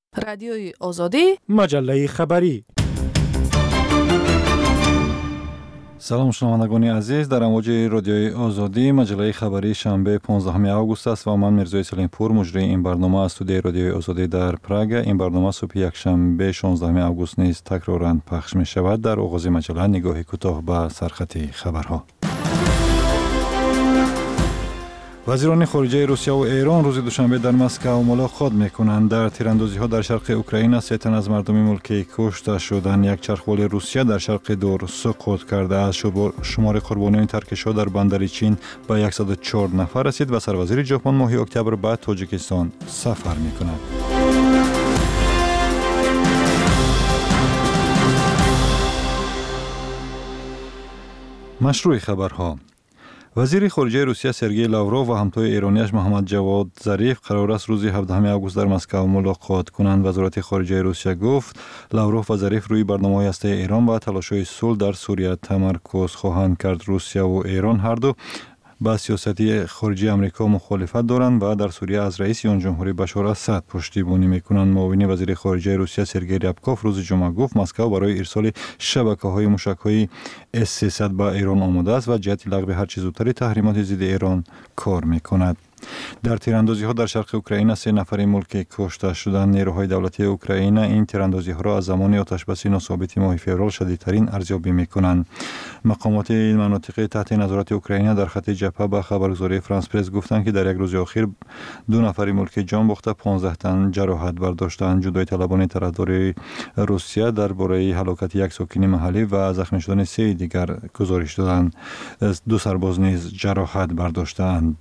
رادیوی آزادی، مجله خبری. سلام شنوندگان عزیز، در امواج رادیوی آزادی مجله خبری شنبه 15 آگوست است و من میرزا سلیم پور مجری این برنامه از استودیوی رادیوی آزادی در پراگ. این برنامه صبح یک شنبه 16 آگوست نیز تکرارا پخش می شود. در آغاز مجله نگاهی کوتاه به سرخط خبرها. وزیران خارجه روسیه و ایران روز دوشنبه در مسکو ملاقات میکنند. در تیراندازی‌ها در شرق اوکراین 3 تن از مردم ملکی کشته شدند. یک چرخبال روسیه در شرق دور سقوط کرده است. شمار قربانیان ترکش‌ها در بندر چین به 104 نفر رسید و سروزیر ژاپن ماه اکتبر به تاجیکستان سفر میکند. مشروع خبرها. وزیر خارجه روسیه سرگئی لاوروف و همتای ایرانیش محمد جواد ظریف قرار است روز 17 آگوست در مسکو ملاقات کنند. وزارت خارجه روسیه گفت لاوروف و ظریف روی برنامه‌های هسته‌ای ایران و تلاش‌های صلح در سوریه تمرکز خواهند کرد. روسیه و ایران هر دو با سیاست خارجی آمریکا مخالفت دارند و در سوریه از رئیس جمهوری بشار اسد پشتیبانی میکنند. معاون وزیر خارجه روسیه سرگئی ریابکوف روز جمعه گفت مسکو برای ارسال شبکه‌های موشک‌های S-300 به ایران آماده است و جهت لغو هر چه زودتر تحریمات ضد ایران کار میکند. در تیراندازی‌ها در شرق اوکراین 3 نفر ملکی کشته شدند. نیروهای دولتی اوکراین این تیراندازی‌ها را از زمان آتش‌بسی ناثابت ماه فوریه شدیدترین ارزیابی می‌کنند. مقامات این مناطق تحت نظارت اوکراین در خط جبهه به خبرگزاری فرانس پرس گفتند که در یک روز اخیر 2 نفر ملکی جان باخته 15 تن جراحت برداشتند. جدای طلبان طرفدار روسیه درباره هلاکت یک ساکن محلی و زخمی شدن 3 دیگر گزارش دادند. 2 سرباز نیز جراحت برداشتند.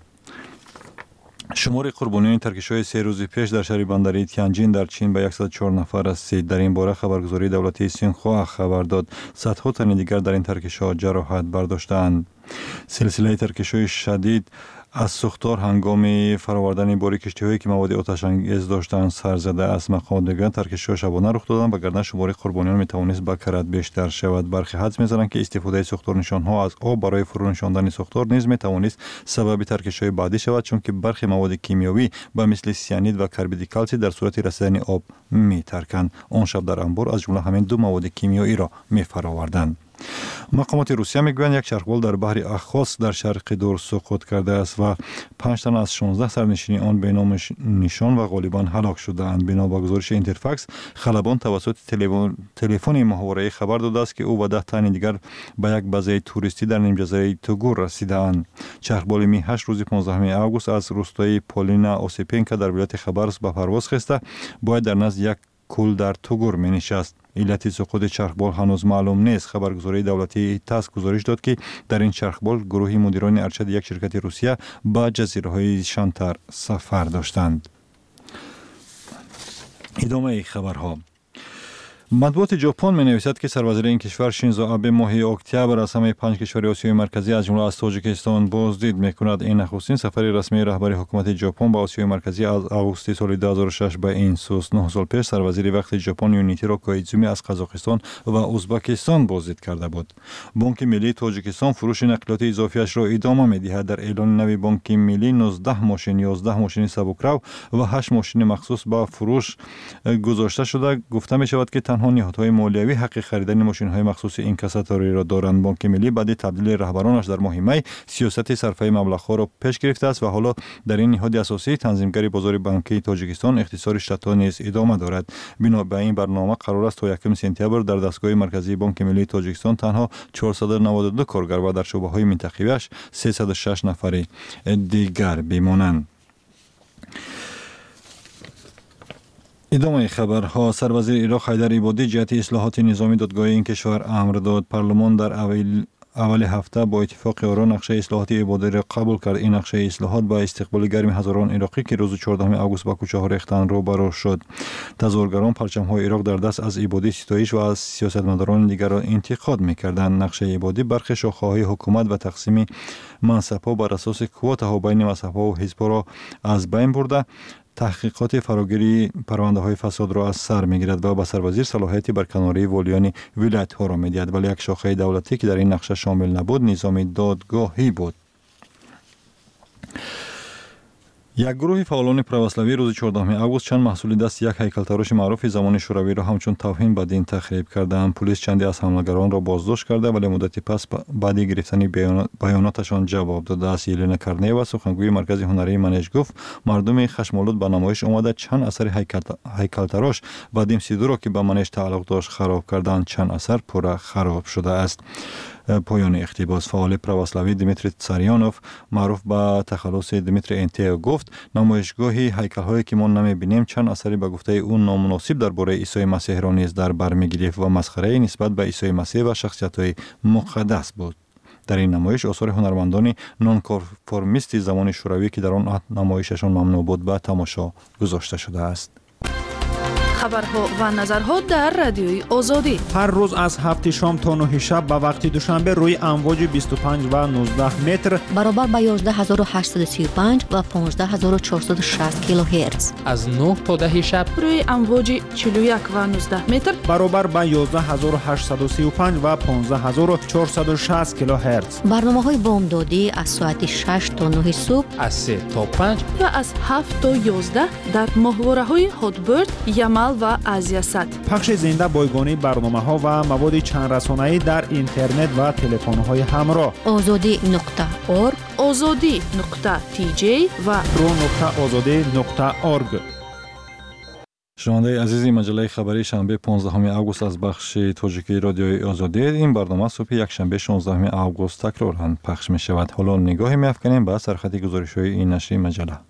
شمار قربانیان ترکش‌های 3 روز پیش در شهر بندری تیانجین در چین به 104 نفر رسید. در این باره خبرگزاری دولتی سینخوا خبر داد صدها تن دیگر در این ترکش‌ها جراحت برداشتند. سلسله ترکش‌های شدید از سوختار هنگام فراوردن باری کشتی‌هایی که مواد آتش انگیز داشتند سر زده است. مقامات میگویند ترکش‌ها شبانه رخ دادند و گرنه شمار قربانیان میتوانست به کرات بیشتر شود. برخی حدس میزنند که استفاده سوختار نشان‌ها از آب برای فرو نشاندن سوختار نیز میتوانست سبب ترکش‌های بعدی شود، چون که برخی مواد کیمیایی به مثل سیانید و کربید کلسی در صورت رسیدن آب میترکند. آن شب در انبار از جمله همین 2 مواد کیمیایی را میفراوردند. مقامات روسیه میگویند یک چرخبال در بحر اخاس در شرق دور سقوط کرده است و 5 تن از 16 سرنشین آن به نام نشان و غالبا هلاک شده‌اند. بنا به گزارش اینترفکس خلبان توسط تلفن محاوره‌ای خبر داده است که او و 10 تن دیگر به یک بازه توریستی در نیم جزیره توگور رسیده‌اند. چرخبال می 8 روز 15 آگوست از روستای پولینا اوسیپینکا در ولایت خبرس به پرواز خسته باید در نزد یک کل در توگور می نشست. علت سقوط چرخبال هنوز معلوم نیست. خبرگزاری دولتی تاس گزارش داد که در این چرخبال گروهی مدیران ارشد یک شرکت روسیه به جزیره‌های شانتار سفر داشتند. ادامه خبرها. مطبوعات ژاپن می نویسد که سروزیر این کشور شینزو آبه ماه اکتبر از همه 5 کشور آسیای مرکزی از جمله از تاجیکستان بازدید می کند. این نخستین سفر رسمی رهبر حکومت ژاپن به آسیای مرکزی از آگوست سال 2006 به این سوست. 9 سال پیش سروزیر وقت ژاپن یونیتیرو کویزومی از قزاقستان و ازبکستان بازدید کرده بود. بانک ملی تاجیکستان فروش نقلیات اضافیش را ادامه می دهد. در اعلان نوی بانک ملی 19 ماشین، 11 ماشین سبکرو و 8 ماشین مخصوص به فروش گذاشته شده. گفته می شود که تنها نهادهای مالیوی حق خریدن ماشین‌های مخصوص اینکاساتوری را دارند. بانک ملی بعد تبدیل رهبرانش در ماه می سیاست صرفه مبلغ‌ها را پیش گرفته است و حالا در این نهاد اساسی تنظیمگر بازار بانکی تاجیکستان اختصار شتا نیز ادامه دارد. بنا به این برنامه قرار است تا 1 سپتامبر در دستگاه مرکزی بانک ملی تاجیکستان تنها 492 کارگر و در شعبه‌های منطقه‌ایش 306 نفر دیگر بمانند. ادامه خبرها. سروزیر عراق حیدر عبادی جهت اصلاحات نظامی دادگاه این کشور امر داد. پارلمان در اول هفته با اتفاق آرا نقشه اصلاحات عبادی را قبول کرد. این نقشه اصلاحات با استقبال گرم هزاران عراقی که روز 14 آگوست به کوچه ها ریختند روبرو شد. تظاهرگران پرچم های عراق در دست از عبادی ستایش و از سیاستمداران دیگر را انتقاد می‌کردند. نقشه عبادی برخی شاخه‌های حکومت و تقسیم منصب‌ها بر اساس کوتاها بین مذهب‌ها و حزب‌ها را از بین برده تحقیقات فراگیری پرونده های فساد را از سر میگیرد و به سروزیر صلاحیت برکناری والیان ولایت ها را میدهد. ولی یک شاخه دولتی که در این نقشه شامل نبود نظام دادگاهی بود. یک گروه فعالان православӣ рӯзи 14 август чанд маҳсули дасти як ҳайкалтароши маъруфи замони шӯравиро ҳамчун тавҳин ба дин тахриб карданд. Пулис чанде аз ҳамлагаронро боздошт карда, вале муддати пас баъди гирифтани баёноташон ҷавоб додааст. Елена Карнеева, сухангӯи маркази ҳунарии Манеж, гуфт мардуми хашмолуд ба намоиш омада чанд асари ҳайкалтарош Вадим Сидурро ки ба Манеж тааллуқ дошт хароб карданд. Чанд асар пурра хароб шудааст. پایان اقتباس. فعال православӣ Дмитрий Царёнов маъруф ба тахаллуси Дмитрий Энтео гуфт намоишгоҳи ҳайкалҳое ки мо намебинем чанд асари ба гуфтаи ӯ номуносиб дар бораи Исои Масеҳро низ дар бар мегирифт ва масхараи нисбат ба Исои Масеҳ ва шахсиятҳои муқаддас буд. дар ин намоиш осори ҳунармандони нонконформисти замони шӯравӣ ки дар он намоишашон мамнӯъ буд ба тамошо гузошта шудааст. خبرها و نظرها در رادیوی آزادی هر روز از 7 شام تا 9 شب به وقت دوشنبه روی امواج 25 و 19 متر برابر با 11835 و 15460 کیلوهرتز از 9 تا 10 شب روی امواج 41 و 19 متر برابر با 11835 و 15460 کیلوهرتز. برنامه‌های بامدادی از ساعت 6 تا 9 صبح از 3 تا 5 و از 7 تا 11 در ماهواره‌های هاتبرد، یمل و آزیاسات. پخش زنده بایگانی برنامه‌ها و مواد چند رسانه‌ای در اینترنت و تلفن‌های همراه. azadi.org azadi.tj و pro.azadi.org. шунавандаи азизи маҷаллаи хабарии шанбе 15 август аз бахши тоҷикии радиои Озодӣ. ин барнома субҳи якшанбе 16 август такроран пахш мешавад. ҳоло нигоҳе меафканем ба сархати гузоришҳои ин нашри маҷалла.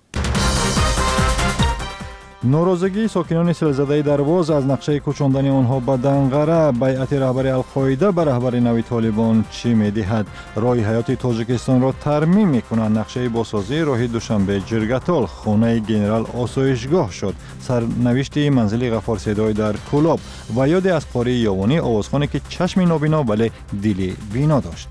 норозагии сокинони силзадаи Дарвоз аз нақшаи кӯчондани онҳо ба Данғара. Байъати раҳбари Алқоида ба раҳбари нави Толибон чӣ медиҳад? Роҳи ҳаёти Тоҷикистонро тармим мекунанд. нақшаи босозии роҳи Душанбе-Ҷиргатол. хонаи генерал осоишгоҳ шуд. сарнавишти манзили Ғаффорседой дар Кӯлоб ва ёде аз қории Ёвонӣ, овозхоне ки чашми нобино вале дили бино дошт.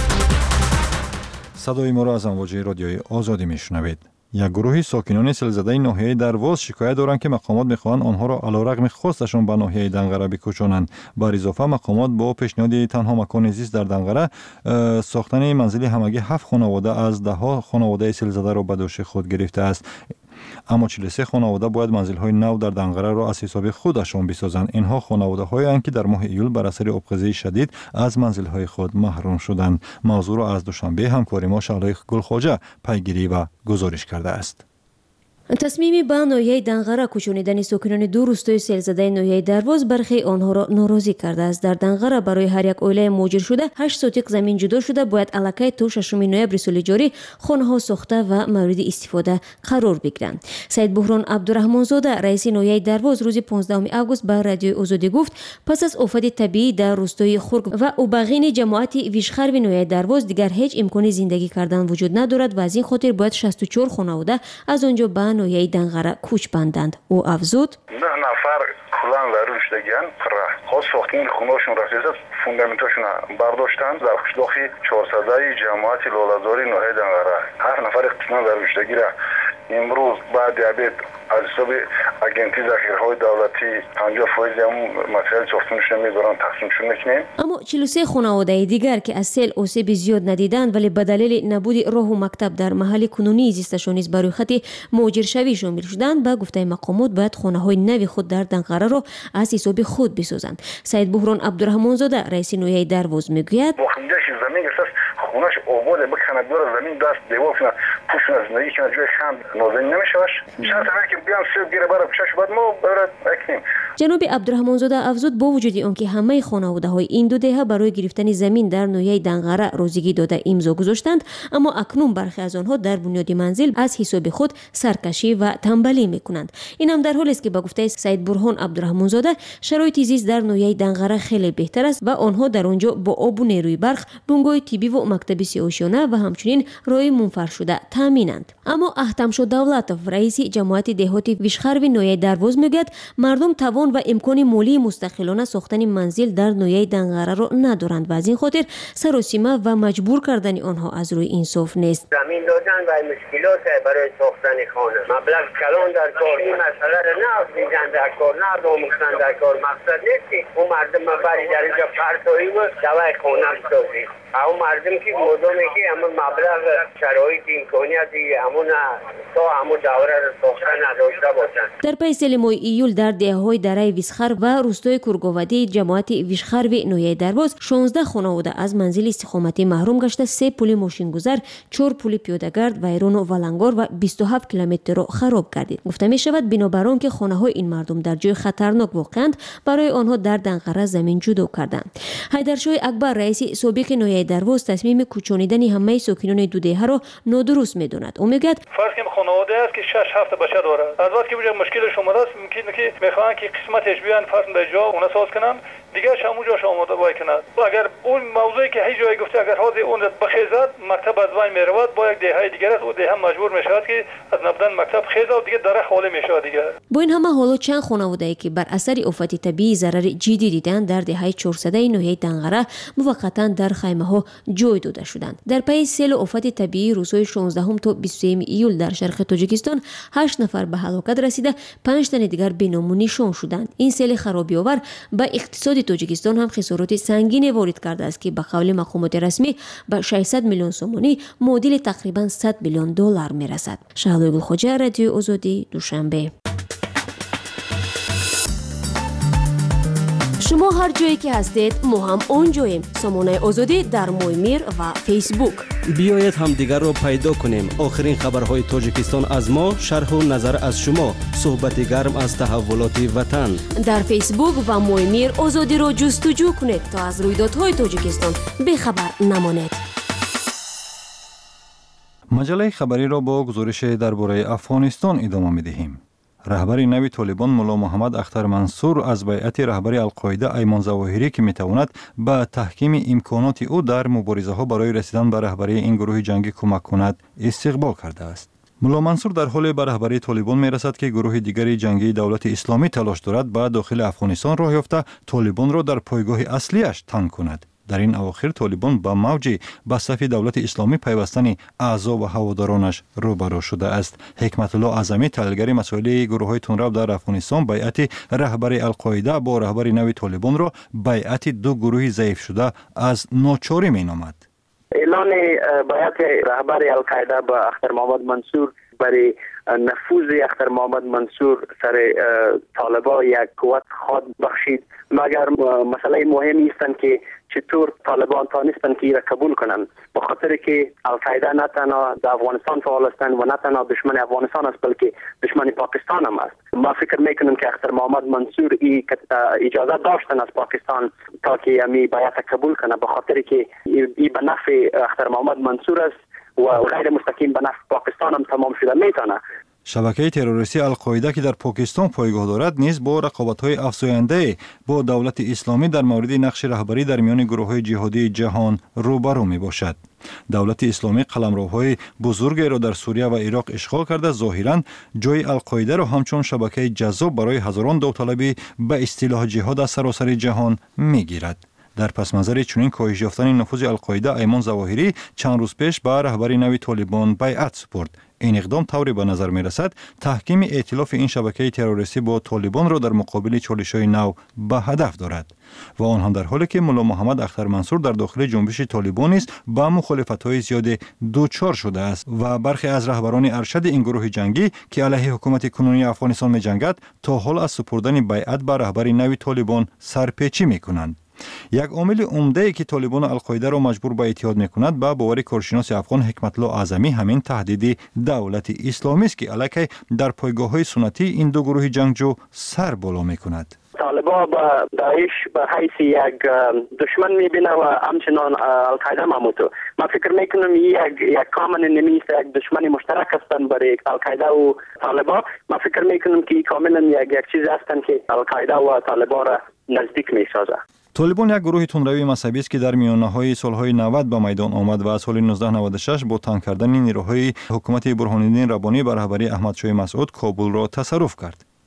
садои моро аз амвоҷи радиои Озодӣ мешунавед. як гурӯҳи сокинони силзадаи ноҳияи Дарвоз шикоят доранд ки мақомот мехоҳанд онҳоро алорағми хосташон ба ноҳияи Данғара бикӯчонанд. бар изофа мақомот бо пешниҳоди танҳо макони зист дар Данғара сохтани манзили ҳамагӣ 7 хонавода аз даҳҳо хонаводаи силзадаро ба дӯши худ гирифтааст. аммо 43 хонавода бояд манзилҳои нав дар Данғараро аз ҳисоби худашон бисозанд. инҳо хонаводаҳоянд ки дар моҳи июл бар асари обхезии шадид аз манзилҳои худ маҳрум шуданд. мавзӯъро аз Душанбе ҳамкори мо Шаҳлои Гулхоҷа пайгирӣ ва гузориш кардааст. تصمیمی به ناحیه دنغره کوچانیدن ساکنان دو روستای سیلزده ناحیه درواز برخی آنها را ناراضی کرده است. در دنغره برای هر یک عائله مهاجر شده 8 سوتیق زمین جدا شده باید الکی تا 6 نوامبر سال جاری خانه‌ها ساخته و مورد استفاده قرار بگیرند. سید بحران عبدالرحمن‌زاده رئیس ناحیه درواز روز 15 آگوست به رادیو آزادی گفت پس از آفت طبیعی در روستای خرگ و اوباغین جماعت ویشخر و ناحیه درواز دیگر هیچ امکان زندگی کردن وجود ندارد و از این خاطر باید 64 خانواده از آنجا به ناحیه دنغره کوچ بندند. او افزود 9 نفر کلان و روشدگیان قرار خود ساختین خونه‌شون رسیده فوندامنتاشون برداشتن در قشلاقی 400 جماعت لاله‌زاری ناحیه دنغره. هر نفر قسمت در روشدگی را امروز بعد دیابت از حساب اجنتی ذخیره‌های دولتی 50% هم مسائل ساختنش نمی‌برن تقسیمشون می‌کنیم. اما 43 خانواده دیگر که از سیل آسیب زیاد ندیدند ولی به دلیل نبود راه و مکتب در محل کنونی زیستشان نیز برای خط مهاجر شوی شامل شدند. به گفته مقامات باید خانه‌های نو خود در دنغره را از حساب خود بسازند. سید بحران عبدالرحمن‌زاده رئیس ناحیه درواز میگوید زمین گرفت خونه‌اش آباد بکنه دور زمین دست دیوار کنه پوشن از زندگی کنه جای خام نازنین نمیشوش شرط که بیان سیل گیره برای پیشش بعد ما برای اکنیم. جناب عبدالرحمن‌زاده افزود با وجود آنکه همه خانواده‌های این دو دهه برای گرفتن زمین در ناحیه دنغره روزگی داده امضا گذاشتند، اما اکنون برخی از آنها در بنیاد منزل از حساب خود سرکشی و تنبلی میکنند. این هم در حالی است که با گفته سید برهان عبدالرحمن‌زاده شرایط زیست در ناحیه دنغره خیلی بهتر است و آنها در آنجا با آب و نیروی برق، بنگاه طبی و مکتب سیاوشانه و همچنین راه منفر شده تامینند. اما احتمشو دولتوف رئیس جماعت دهاتی ویشخر و ناحیه درواز میگوید مردم توان توان و امکان مالی مستقلانه ساختن منزل در ناحیه دنغره را ندارند و از این خاطر سراسیمه و مجبور کردن آنها از روی انصاف نیست. زمین دادن و مشکلات برای ساختن خانه، مبلغ کلان در کار، این مسئله را نه افزایشن در کار، نه آموختن در کار. مقصد نیست که اون مردم بری در اینجا پرتایی و دوای خانه بسازی. اون مردم که مردمی که همون مبلغ شرایط امکانیتی همون تا همون دوره را ساختن نداشته باشند. در پی سال ماه ایول در دهه‌های دره ویسخر و روستای کورگاودی جماعت ویشخر و نویه درواز 16 خانواده از منزل استقامتی محروم گشته 3 پل ماشینگذر، 4 پل پیاده‌گرد، ویران و ولنگار و 27 کیلومتر را خراب گردید. گفته می شود بنابر آنکه خانه‌های این مردم در جای خطرناک واقعاند، برای آنها در دنغره زمین جدا کردند. حیدرشاه اکبر رئیس سابق نویه درواز تصمیم کوچانیدن همه ساکنان دو دهه را نادرست می‌داند. او میگوید فرض کنیم خانواده است که 6-7 بچه داره. از وقتی که مشکل شما است ممکنه که میخوان که قسمتش بیان فرض به جا اون ساز کنن، دیگه همون جاش آماده وای کنند. اگر اون موضوعی که هیچ جایی گفته اگر حاضر اون بخیزد مکتب از وای میرود، با یک دهه دیگه است او دهه مجبور میشود که از نبودن مکتب خیزه و دیگه دره خالی میشه دیگه. با این همه حالا چند خانواده‌ای که بر اثر آفت طبیعی ضرر جدی دیدند در دهه 400 ناحیه دنغره موقتا در خیمه‌ها جای داده شدند. در پی سیل آفت طبیعی روزهای 16 تا 23 ایول در شرق تاجیکستان 8 نفر به هلاکت رسیده، 5 تن دیگر بینام و نشان شدند. این سیل خرابی‌آور به اقتصاد تاجیکستان هم خسارات سنگین وارد کرده است که به قول مقامات رسمی به 600 میلیون سومانی معادل تقریبا 100 میلیون دلار میرسد. شهلا گلخوجه، رادیو آزادی، دوشنبه. شما هر جایی که هستید ما هم اونجاییم. سامانه آزادی در مویمیر و فیسبوک. بیایید همدیگر را پیدا کنیم. آخرین خبرهای تاجیکستان از ما، شرح و نظر از شما، صحبت گرم از تحولات وطن. در فیسبوک و مویمیر آزادی را جستجو کنید تا از رویدادهای تاجیکستان بخبر نمانید. مجله خبری را با گزارش درباره افغانستان ادامه می‌دهیم. رهبر نوی طالبان ملا محمد اختر منصور از بیعت رهبر القاعده ایمان ظواهری که میتواند به تحکیم امکانات او در مبارزه ها برای رسیدن به رهبری این گروه جنگی کمک کند استقبال کرده است. ملا منصور در حال به رهبری طالبان میرسد که گروه دیگری جنگی دولت اسلامی تلاش دارد به داخل افغانستان راه یافته طالبان را در پایگاه اصلیش تنگ کند. در این اواخر طالبان با موج به صف دولت اسلامی پیوستن اعضا و هوادارانش روبرو شده است. حکمت الله اعظمی، تحلیلگر مسائل گروه‌های تندرو در افغانستان، بیعت رهبر القاعده با رهبر نوی طالبان را بیعت دو گروه ضعیف شده از ناچاری مینامد. اعلان بیعت رهبر القاعده با اختر محمد منصور برای نفوذ اختر محمد منصور سر طالبا یک قوت خود بخشید، مگر مسئله مهمی است که چطور طالبان تانستن که را قبول کنند، به خاطر که القاعده نه تنها در افغانستان فعال هستند و نه تنها دشمن افغانستان است بلکه دشمن پاکستان هم است. ما فکر میکنم که اختر محمد منصور اجازه داشتن از پاکستان تا که امی بیعت قبول کنه، به خاطر که ای به نفع اختر محمد منصور است و غیر مستقیم به نفع پاکستان هم تمام شده میتونه. شبکه تروریستی القاعده که در پاکستان پایگاه دارد نیز با رقابت‌های افزاینده با دولت اسلامی در مورد نقش رهبری در میان گروه‌های جهادی جهان روبرو میباشد. دولت اسلامی قلمروهای بزرگی را در سوریه و عراق اشغال کرده، ظاهراً جای القاعده را همچون شبکه جذاب برای هزاران داوطلبی به اصطلاح جهاد از سراسر جهان میگیرد. در پس منظر چنین کاهش یافتن نفوذ القاعده ایمان ظواهری چند روز پیش به رهبر نوی طالبان بیعت سپرد. این اقدام طوری به نظر می رسد تحکیم ائتلاف این شبکه تروریستی با طالبان را در مقابل چالش‌های نو به هدف دارد و آن هم در حالی که ملا محمد اختر منصور در داخل جنبش طالبان است با مخالفت‌های زیاد دوچار شده است و برخی از رهبران ارشد این گروه جنگی که علیه حکومت کنونی افغانستان می جنگد تا حال از سپردن بیعت به رهبر نوی طالبان سرپیچی می کنند. یک عامل عمده که طالبان و القاعده را مجبور به اتحاد میکند به باور کارشناس افغان حکمت الله اعظمی همین تهدید دولت اسلامی است که علیه در پایگاه‌های سنتی این دو گروه جنگجو سر بالا میکند. طالبان با داعش به حیث یک دشمن میبینه و همچنان القاعده همونطور. من فکر میکنم یک کامن انمی است، یک دشمن مشترک هستند برای القاعده و طالبان. من فکر میکنم که کاملا یک چیز هستند که القاعده و طالبان را نزدیک میسازه. طالبان یک گروه تندروی مذهبی است که در میانه‌های سالهای 90 به میدان آمد و از سال 1996 با تنگ کردن نیروهای حکومت برهان الدین ربانی به رهبری احمد شاه مسعود کابل را تصرف کرد.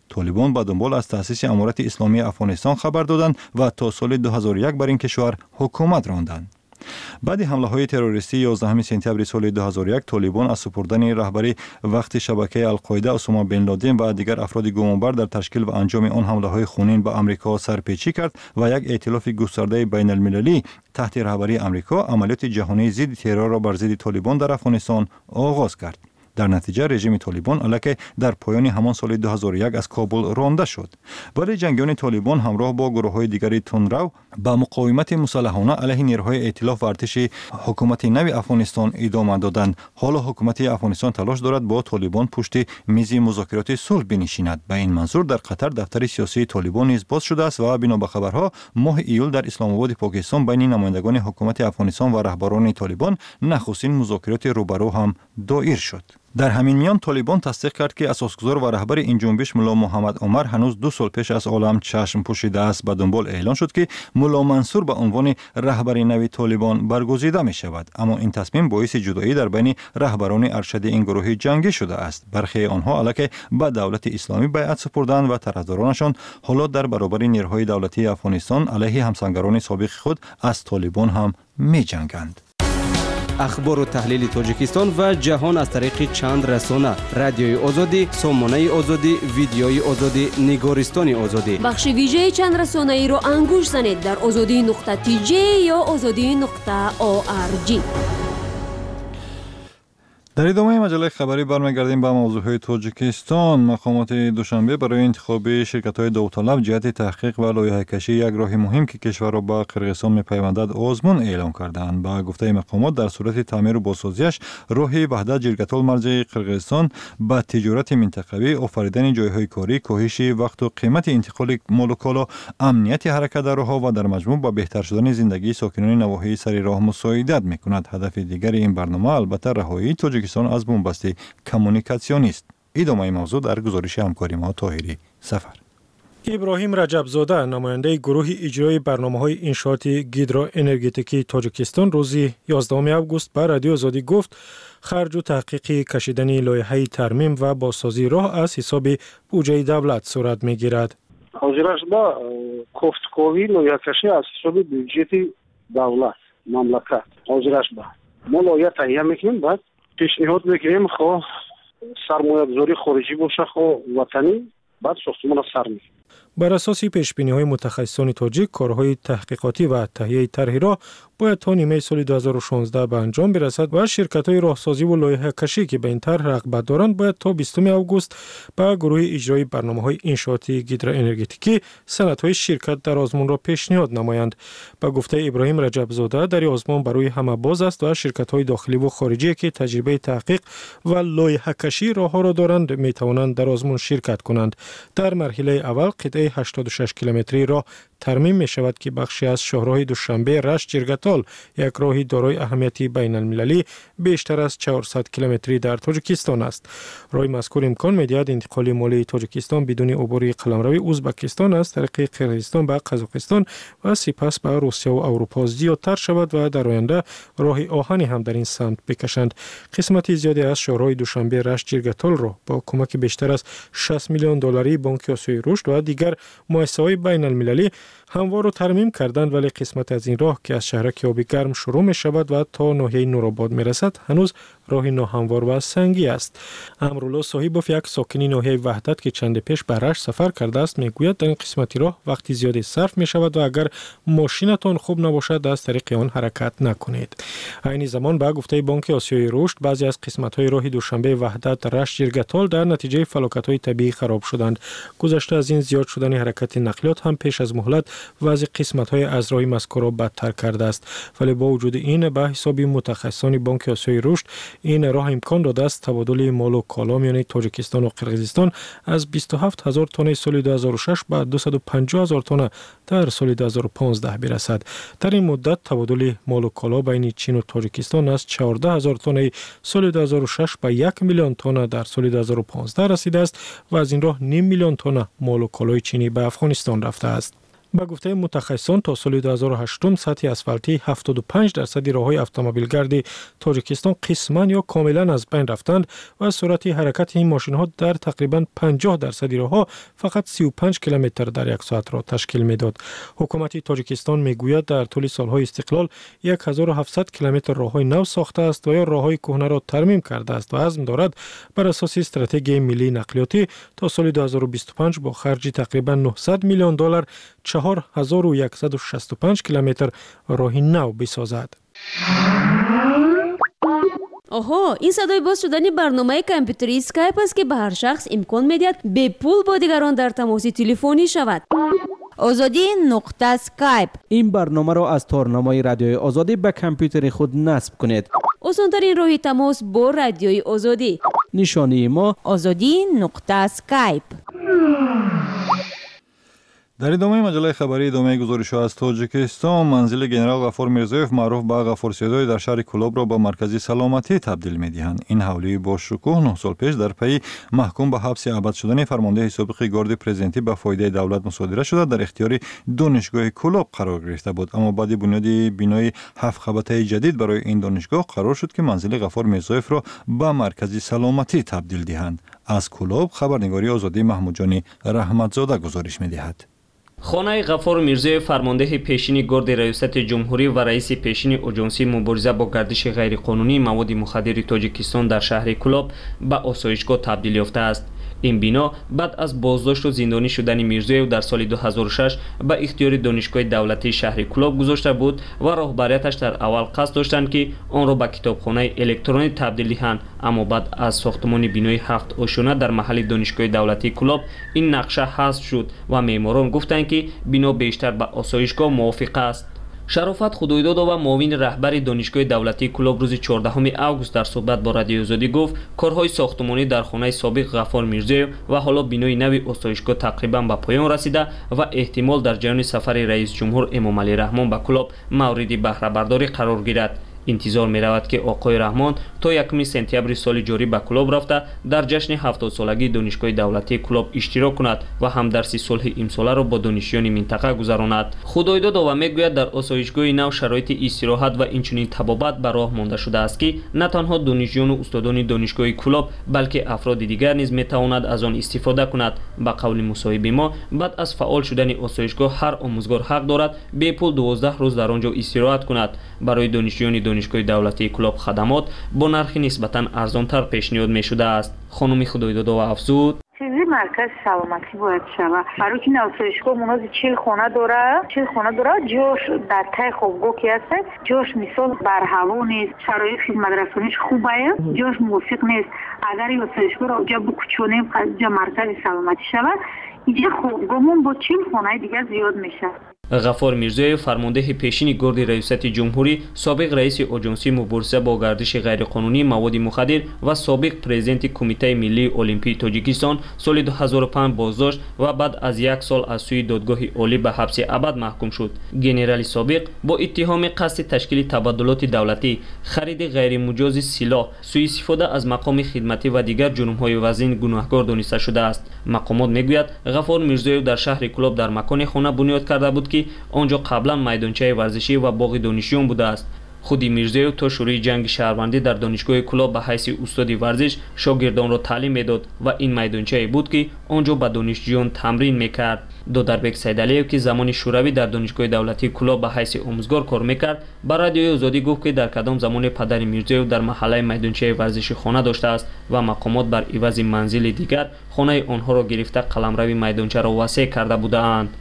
طالبان با دنبال از تأسیس امارت اسلامی افغانستان خبر دادند و تا سال 2001 بر این کشور حکومت راندند. بعد حمله‌های تروریستی 11 سپتامبر سال 2001 طالبان از سپردن رهبری وقت شبکه القاعده اسامه بن لادن و دیگر افراد گمانبر در تشکیل و انجام آن حمله‌های خونین به آمریکا سرپیچی کرد و یک ائتلاف گسترده بین المللی تحت رهبری آمریکا عملیات جهانی ضد ترور را بر ضد طالبان در افغانستان آغاز کرد. در نتیجه رژیم طالبان الکی در پایان همان سال 2001 از کابل رانده شد. ولی جنگیان طالبان همراه با گروه‌های دیگری تندرو با مقاومت مسلحانه علیه نیروهای ائتلاف و ارتش حکومت نو افغانستان ادامه دادند. حالا حکومت افغانستان تلاش دارد با طالبان پشت میز مذاکرات صلح بنشیند. به این منظور در قطر دفتر سیاسی طالبان نیز باز شده است و بنا به خبرها ماه ایول در اسلام آباد پاکستان بین نمایندگان حکومت افغانستان و رهبران طالبان نخستین مذاکرات روبرو هم دایر شد. در همین میان طالبان تصدیق کرد که اساسگزار و رهبر این جنبش ملا محمد عمر هنوز 2 سال پیش از عالم چشم پوشیده است. به دنبال اعلان شد که ملا منصور به عنوان رهبر نو طالبان برگزیده می شود، اما این تصمیم باعث جدایی در بین رهبران ارشد این گروه جنگی شده است. برخی آنها الکی به دولت اسلامی بیعت سپردند و طرفدارانشان حالا در برابر نیروهای دولتی افغانستان علیه همسنگران سابق خود از طالبان هم می جنگند. اخبار و تحلیل تاجیکستان و جهان از طریق چند رسانه: رادیوی آزادی، سامانه آزادی، ویدیوی آزادی، نگارستان آزادی. بخش ویژه چند رسانه ای را انگوش زنید در azadi.tj یا azadi.org. در ادامه مجله خبری برمیگردیم به موضوعهای تاجیکستان. مقامات دوشنبه برای انتخاب شرکت‌های داوطلب جهت تحقیق و لایحه‌کشی یک راه مهم که کشور را با قرقیزستان می‌پیوندد آزمون اعلام کردند. با گفته مقامات در صورت تعمیر و بازسازیش راه وحدت جرگتال مرز قرقیزستان با تجارت منطقوی، آفریدن جایهای کاری، کاهش وقت و قیمت انتقال مال و کالا، امنیت حرکت در راه‌ها و در مجموع با بهتر شدن زندگی ساکنان نواحی سر راه مساعدت می‌کند. هدف دیگر این برنامه البته رهایی تاجیکستان از بنبست کمونیکاسیونی است. ادامه موضوع در گزارش همکاری ما طاهری سفر. ابراهیم رجبزاده نماینده گروه اجرای برنامه‌های انشاءات گیدروانرژتیکی تاجیکستان روز 11 آگوست به رادیو آزادی گفت خرج و تحقیق کشیدن لایحه ترمیم و بازسازی راه از حساب بودجه دولت صورت می‌گیرد. حاضرش با کوفتکوی لایحه کشی از حساب بودجه دولت مملکت حاضرش با ما لایحه تهیه می‌کنیم، بعد پیشنهاد می‌کنیم خو سرمایه‌گذاری خارجی باشه خو وطنی، بعد ساختمان را سر می‌کنیم. بر اساس پیش‌بینی‌های متخصصان تاجیک کارهای تحقیقاتی و تهیه طرح راه باید تا نیمه سال 2016 به انجام برسد و شرکت‌های راهسازی و لایحه کشی که به این طرح رغبت دارند باید تا 20 آگوست به گروه اجرای برنامه‌های انشاءات گیدروانرژتیکی سندهای شرکت در آزمون را پیشنهاد نمایند. به گفته ابراهیم رجبزاده در آزمون برای همه باز است و شرکت‌های داخلی و خارجی که تجربه تحقیق و لایحه کشی راه‌ها را دارند می‌توانند در آزمون شرکت کنند. در مرحله اول قطعه 86 کیلومتری راه ترمیم می شود که بخشی از شاهراه دوشنبه رشت جرگتال، یک راه دارای اهمیتی بین المللی بیشتر از 400 کیلومتری در تاجیکستان است. راه مذکور امکان می‌دهد انتقال مالی تاجیکستان بدون عبور قلمرو ازبکستان از طریق قرقیزستان به قزاقستان و سپس به روسیه و اروپا زیادتر شود و در آینده راه آهنی هم در این سمت بکشند. قسمت زیادی از شاهراه دوشنبه رشت جرگتال را با کمک بیشتر از 60 میلیون دلاری بانک آسیای رشد و دیگر مؤسسه‌های بین المللی هموار رو ترمیم کردند، ولی قسمت از این راه که از شهرک آبی گرم شروع می شود و تا ناحیه نورآباد می رسد هنوز راه ناهموار و سنگی است. امرالله صاحبوف یک ساکن ناحیه وحدت که چند پیش به رشت سفر کرده است میگوید در این قسمت راه وقتی زیادی صرف می شود و اگر ماشینتان خوب نباشد از طریق آن حرکت نکنید. عین زمان به گفته بانک آسیای رشد بعضی از قسمت های راه دوشنبه وحدت رشت جرگتال در نتیجه فلاکت های طبیعی خراب شدند. گذشته از این زیاد شدن حرکت نقلیات هم پیش از مهلت وضع قسمت‌های از راه مذکور را بدتر کرده است، ولی با وجود این به حساب متخصصان بانک آسیای رشد این راه امکان داده است تبادل مال و کالا میان تاجیکستان و قرقیزستان از 27000 تن سال 2006 به 250000 تن در سال 2015 برسد. در این مدت تبادل مال و کالا بین چین و تاجیکستان از 14000 تن سال 2006 به 1 میلیون تن در سال 2015 رسیده است و از این راه نیم میلیون تن مال و کالای چینی به افغانستان رفته است. با گفته متخصصان تا سال 2008 سطح اسفالتی 75% راههای اتومبیلگرد تاجیکستان قسماً یا کاملاً از بین رفتند و سرعت حرکت این ماشین‌ها در تقریباً 50% راهها فقط 35 کیلومتر در یک ساعت را تشکیل می‌داد. حکومت تاجیکستان می‌گوید در طول سال‌های استقلال 1700 کیلومتر راههای نو ساخته است و یا راههای کهنه را ترمیم کرده است و عزم دارد بر اساس استراتژی ملی نقلیاتی تا سال 2025 با خرج تقریباً 900 میلیون دلار 4165 کیلومتر راه نو بسازد. آها، این صدای باز شدن برنامه کامپیوتری اسکایپ است که به هر شخص امکان می‌دهد به پول با دیگران در تماس تلفنی شود. آزادی نقطه اسکایپ. این برنامه را از تارنمای رادیوی آزادی به کامپیوتر خود نصب کنید. آسان‌ترین راه تماس با رادیوی آزادی. نشانی ما آزادی نقطه اسکایپ. در ادامه مجله خبری ادامه گزارش‌ها از تاجیکستان، منزل گنرال غفور میرزایف معروف به غفورسیدای در شهر کلاب را به مرکزی سلامتی تبدیل می‌دهند. این حوالی با شکوه 9 سال پیش در پی محکوم به حبس ابد شدن فرمانده سابق گارد پرزیدنتی به فایده دولت مصادره شده در اختیار دانشگاه کلاب قرار گرفته بود، اما بعد بنیاد بینای 7 خبطه جدید برای این دانشگاه قرار شد که منزل غفور میرزایف را به مرکزی سلامتی تبدیل دهند. از کلاب خبرنگاری آزادی محمودجان رحمتزاده گزارش می‌دهد. خانه غفور میرزایف فرمانده پیشین گارد ریاست جمهوری و رئیس پیشین اجنسی مبارزه با گردش غیرقانونی مواد مخدر تاجیکستان در شهر کلاب به آسایشگاه تبدیل یافته است. این بنا بعد از بازداشت و زندانی شدن میرزایف در سال 2006 به اختیار دانشگاه دولتی شهر کلاب گذاشته بود و راهبریتش در اول قصد داشتند که آن را به کتابخانه الکترونی تبدیل دهند، اما بعد از ساختمان بینای 7 آشانه در محل دانشگاه دولتی کلاب این نقشه حذف شد و معماران گفتند که بنا بیشتر به آسایشگاه موافق است. شرافت خدایداد و معاون رهبر دانشگاه دولتی کلاب روز 14 اوگوست در صحبت با رادیو آزادی گفت کارهای ساختمانی در خانه سابق غفور میرزایف و حالا بینای نوی آسایشگاه تقریبا به پایان رسیده و احتمال در جریان سفر رئیس جمهور امام علی رحمان به کلاب مورد بهره برداری قرار گیرد. انتظار می رود که آقای رحمان تا 1 سپتامبر سال جاری به کلاب رفته در جشن 70 سالگی دانشگاه دولتی کلاب اشتراک کند و همدرسی صلح امساله را با دانشجویان منطقه گذراند. خدایداد و میگوید در آسایشگاه نو شرایط استراحت و اینچنین طبابت به راه مانده شده است که نه تنها دانشجویان و استادان دانشگاه کلاب بلکه افراد دیگر نیز می تواند از آن استفاده کند. به قول مصاحب ما بعد از فعال شدن آسایشگاه هر آموزگار حق دارد به پول 12 روز در آنجا استراحت کند. برای دانشجویان دانشگاه دولتی کلاب خدمات با نرخی نسبتاً ارزانتر پیشنهاد می شده است. خانم خدایداد افزود چیزی مرکز سلامتی باید شود. برای که آسایشگاه مناز 40 خانه داره جاش در تای خوابگاه که هست جاش مثال بر هوا نیست، شرایط خدمت رسانیش خوبه، جاش موافق نیست. اگر این آسایشگاه را اونجا بکچونیم جا مرکز سلامتی شود اینجا خوابگاهمون با 40 خانه دیگر زیاد میشه. غفور میرزایف فرمانده پیشین گارد ریاست جمهوری، سابق رئیس اجنسی مبارزه با گردش غیرقانونی مواد مخدر و سابق پرزیدنت کمیته ملی المپی تاجیکستان سال 2005 بازداشت و بعد از 1 سال از سوی دادگاه عالی به حبس ابد محکوم شد. گنرال سابق با اتهام قصد تشکیل تبادلات دولتی، خرید غیر مجاز سلاح، سوء استفاده از مقام خدمتی و دیگر جرم‌های وزین گناهکار دانسته شده است. مقامات میگوید غفور میرزایف در شهر کلاب در مکان خانه بنیاد کرده بود که آنجا قبلا میدانچه ورزشی و باغ دانشجویان بوده است. خودی میرزایف تا شروع جنگ شهروندی در دانشگاه کلاب به حیث استاد ورزش شاگردان را تعلیم میداد و این میدانچه بود که آنجا به دانشجویان تمرین میکرد. دودربک سیدعلیو که زمان شوروی در دانشگاه دولتی کلاب به حیث آموزگار کار میکرد به رادیوی آزادی گفت که در کدام زمان پدر میرزایف در محله میدانچه ورزشی خانه داشته است و مقامات بر عوض منزل دیگر خانه آنها را گرفته قلمروی میدانچه را وسیع کرده بودند.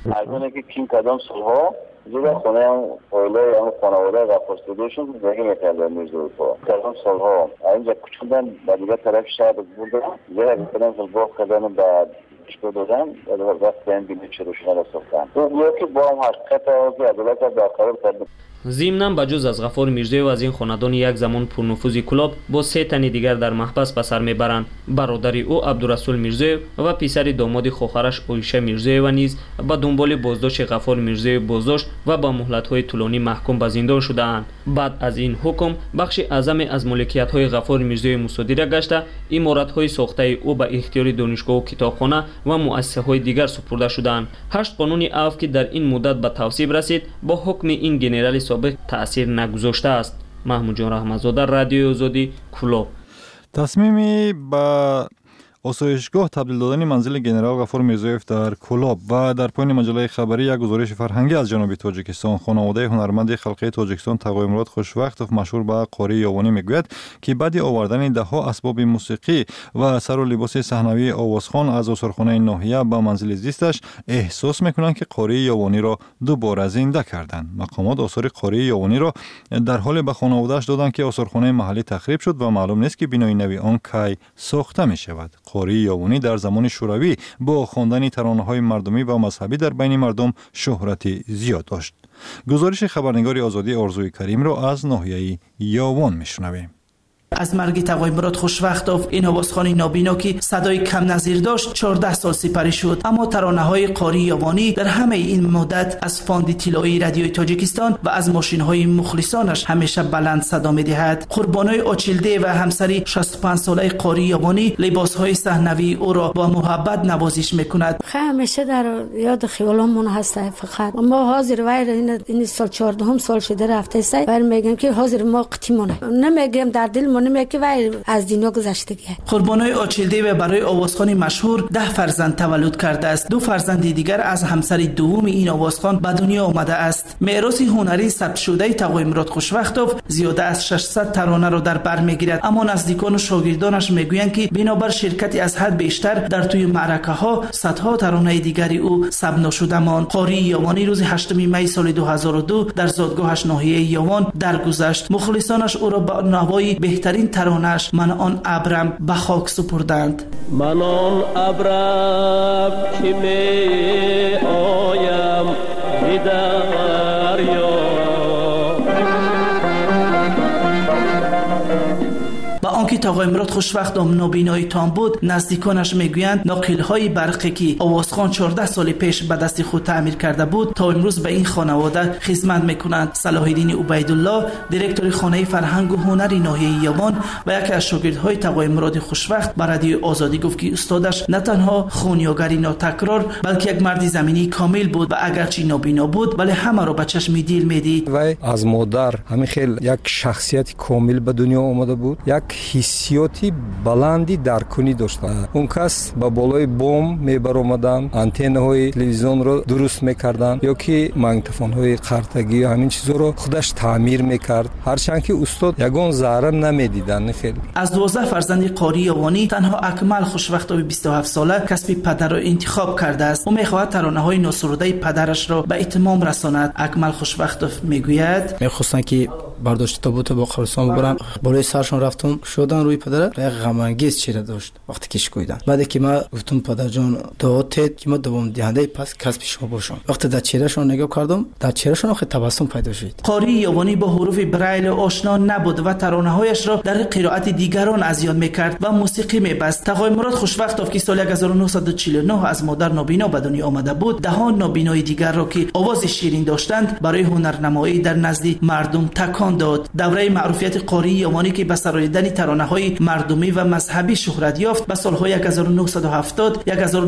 زیرا خونه هم اوله هم خانواده غفورسیدایشون زندگی میکردن میرزایف ها. کردن سالها اینجا کچوندن به دیگه طرف شهر بردن زیرا بکنن فلباق کردن به دانشگاه دادن و وقت این بینی چروشونه را ساختن. تو بیا که با هم حقیقت ها که عدالت ها برقرار کردن. ضمناً بجز از غفور میرزایف از این خاندان یک زمان پرنفوذ کلاب با 3 تن دیگر در محبس به سر میبرند. برادر او عبدالرسول میرزایف و پسر داماد خواهرش عایشه میرزایف نیز به دنبال بازداشت غفور میرزایف بازداشت و با مهلت‌های طولانی محکوم به زندان شده‌اند. بعد از این حکم بخش اعظم از مالکیت‌های غفور میرزایف مصادره گشته، عمارت‌های ساخته او به اختیار دانشگاه و کتابخانه و مؤسسه‌های دیگر سپرده شدند. 8 قانون عفو که در این مدت به تصویب رسید با حکم این جنرال سابق تأثیر نگذاشته است. محمود جان رحمت‌زاده، رادیوی آزادی، کلوب. تصمیمی با آسایشگاه تبدیل دادن منزل گنرال غفور میرزایف در کلاب و در پایان مجله خبری یک گزارش فرهنگی از جنوب تاجیکستان. خانواده هنرمند خلقی تاجیکستان تقوی مراد خوشوقتوف مشهور به قاری یاوانی میگوید که بعد آوردن دهها اسباب موسیقی و سر و لباس صحنوی آوازخوان از آثارخانه ناحیه به منزل زیستش احساس میکنند که قاری یاوانی را دوباره زنده کردند. مقامات آثار قاری یاوانی را در حال به خانواده‌اش دادند که آثارخانه محلی تخریب شد و معلوم نیست که بنای نوی آن کی ساخته می شود. قاری یاوانی در زمان شوروی با خواندن ترانه‌های مردمی و مذهبی در بین مردم شهرت زیاد داشت. گزارش خبرنگار آزادی آرزوی کریم را از ناحیه یاوان میشنویم. از مرگ تقوی مراد خوشوقتوف این آوازخوان نابینا که صدای کم نظیر داشت 14 سال سپری شد، اما ترانه‌های قاری یاوانی در همه این مدت از فاند طلایی رادیوی تاجیکستان و از ماشین‌های مخلصانش همیشه بلند صدا می‌دهد. قربانای آچیلده و همسری 65 ساله قاری یاوانی لباس‌های صحنوی او را با محبت نوازش می‌کند. همیشه در یاد خیالمون هست. فقط ما حاضر وای این سال 14 سال شده رفته است، ولی میگم که حاضر ما قطیمونه نمیگم در دل که وای از دینا گذشتگی. قربانای آچیلده و برای آوازخوان مشهور 10 فرزند تولد کرده است. 2 فرزند دیگر از همسر دوم این آوازخوان به دنیا آمده است. میراث هنری ثبت شده تقوی مراد خوشوقتوف زیاده از 600 ترانه را در بر میگیرد، اما نزدیکان و شاگردانش میگویند که بنابر شرکتی از حد بیشتر در توی معرکه ها صدها ترانه دیگری او ثبت نشده ماند. قاری یاوانی روز 8 می سال 2002 در زادگاهش ناحیه یاوان درگذشت. مخلصانش او را با نوای بهترین ترانه‌اش من آن ابرم به خاک سپردند. من آن ابرم که می آیم به دریا. با آنکه تقوی مراد خوشوقت نابینایی تام بود، نزدیکانش میگویند ناقل‌های برقی که آوازخوان 14 سال پیش به دست خود تعمیر کرده بود تا امروز به این خانواده خدمت میکنند. صلاح الدین عبیدالله، دیرکتور خانه فرهنگ و هنر ناحیه یاوان و یکی از شاگردهای تقوی مراد خوشوقت به رادیو آزادی گفت که استادش نه تنها خونیاگری ناتکرار بلکه یک مرد زمینی کامل بود و اگرچه نابینا بود ولی همه را به چشم دیل میدید. و از مادر همین خیلی یک شخصیت کامل به دنیا آمده بود. یک حسیاتی بلندی درکنی داشت. اون کس با بالای بوم میبر اومدن، آنتنه های تلویزیون رو درست میکردن یا که ماگنیتوفون های قرطگی همین چیزا رو خودش تعمیر میکرد، هرچند که استاد یگان ذره نمیدیدن. خیلی از 12 فرزند قاری یاوانی تنها اکمل خوشوقتوف 27 ساله کسب پدر را انتخاب کرده است. او میخواهد ترانه های ناسروده پدرش را به اتمام رساند. اکمل خوشوقتوف میگوید میخواستن که برداشت تابوت با قبرستان ببرن، بالای سرشون رفتم شدن روی پدر یک غم انگیز چهره داشت وقتی که شکویدن. بعد که ما گفتم پدر جان دعاتت که ما دوم دهنده پس کسب شما باشم. وقتی در چهرهشون نگاه کردم در چهرهشون خیلی تبسم پیدا شد. قاری یاوانی با حروف برایل آشنا نبود و ترانه‌هایش را در قرائت دیگران ازیان میکرد و موسیقی میبست. تقوی مراد خوشوقتوف که سال 1949 از مادر نابینا به دنیا آمده بود، دهان نابینای دیگر را که آواز شیرین داشتند برای هنرنمایی در نزد مردم تکان داد. دوره معروفیت قاری یاوانی که به سراییدن ترانه‌های مردمی و مذهبی شهرت یافت به سال‌های 1970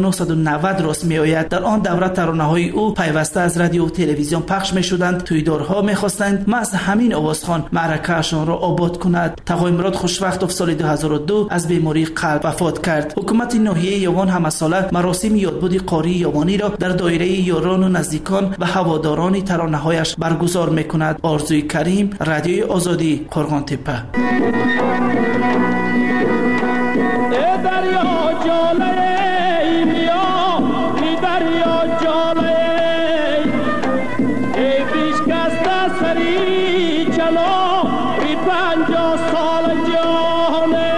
1990 راست می‌آید. در آن دوره ترانه‌های او پیوسته از رادیو و تلویزیون پخش می‌شدند. تویدارها می‌خواستند از همین آوازخوان معرکه‌شان را آباد کند. تقوی مراد خوشوقتوف سال 2002 از بیماری قلب وفات کرد. حکومت ناحیه یاوان همساله مراسم یادبود قاری یاوانی را در دایره یاران و نزدیکان و هواداران ترانه‌هایش برگزار می‌کند. آرزوی کریم، رادیوی آزادی، قرغان‌تپه. دریا جاله بیا ای دریا جاله ای بیشکست سری چلو بی 50 سال جانه.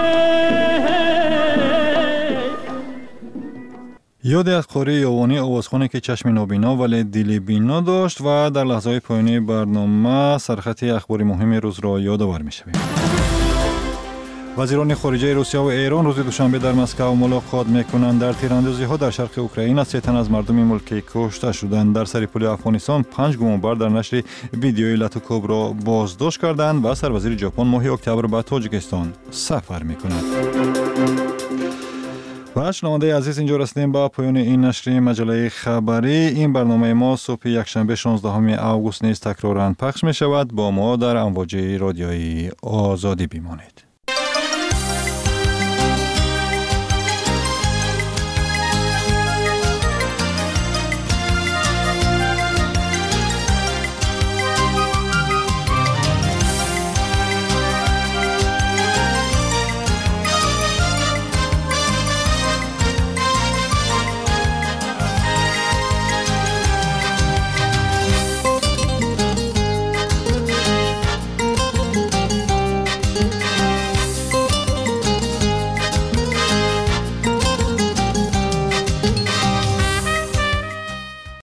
یاد از قاری یاوانی آوازخوانی که چشم نابینا ولی دل بینا داشت و در لحظه‌های پایانی برنامه سرخط اخباری مهم روز را یادآور می‌شویم. وزیران خارجه روسیه و ایران روز دوشنبه در مسکو ملاقات میکنند. در تیراندازی‌ها در شرق اوکراین 3 تن از مردم ملکی کشته شدند. در سریپل افغانستان 5 گمانبر در نشر ویدیوی لاتوکوب را بازداشت کردند و سروزیر ژاپن ماه اکتبر به تاجیکستان سفر میکند. و شنونده عزیز، اینجا رسیدیم با پایان این نشر مجله خبری. این برنامه ما صبح یکشنبه 16 آگوست نیز تکرارا پخش می شود. با ما در امواج رادیویی آزادی بمانید.